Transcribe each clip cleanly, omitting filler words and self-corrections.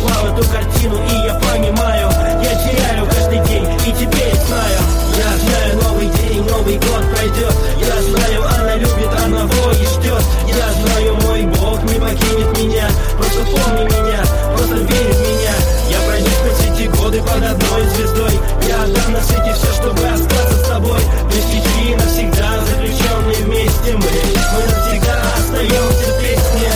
нарисовал эту картину, и я понимаю, я теряю каждый день, и теперь знаю. Я знаю, новый день, Новый год пройдет. Я знаю, она любит одного и ждет. Я знаю, мой Бог не покинет меня. Просто помни меня, просто верь в меня. Я пройду сквозь эти годы под одной звездой. Я отдам на свете все, чтобы остаться с тобой. Мы стихи навсегда заключенные вместе. Мы навсегда остаемся в песне.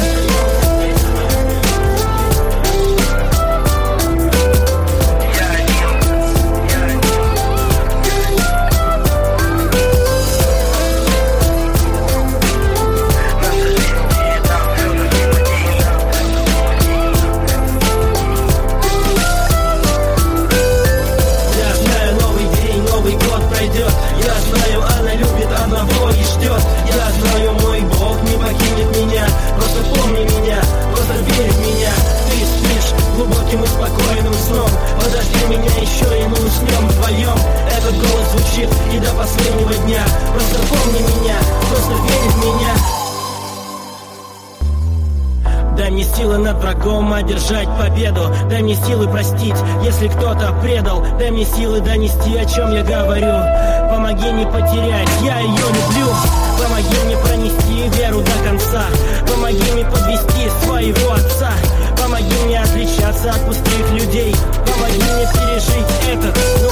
Я знаю, она любит одного и ждет. Я знаю, мой Бог не покинет меня. Просто помни меня, просто верь в меня. Ты спишь глубоким и спокойным сном. Подожди меня еще, и мы уснем вдвоем. Этот голос звучит и до последнего дня. Просто помни меня, просто верь в меня. Дай мне силы над врагом одержать победу. Дай мне силы простить, если кто-то предал. Дай мне силы донести, о чем я говорю. Помоги не потерять, я ее люблю. Помоги мне пронести веру до конца. Помоги мне подвести своего отца. Помоги мне отличаться от пустых людей. Помоги мне пережить этот